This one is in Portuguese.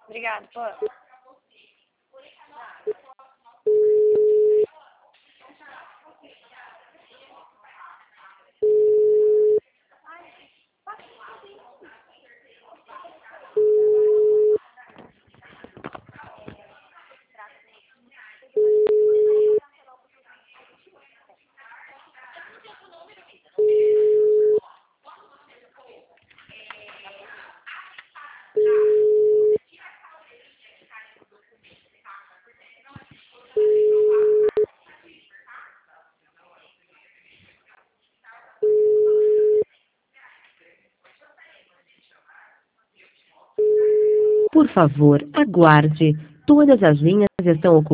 Obrigada, pô. Por favor, aguarde. Todas as linhas estão ocupadas.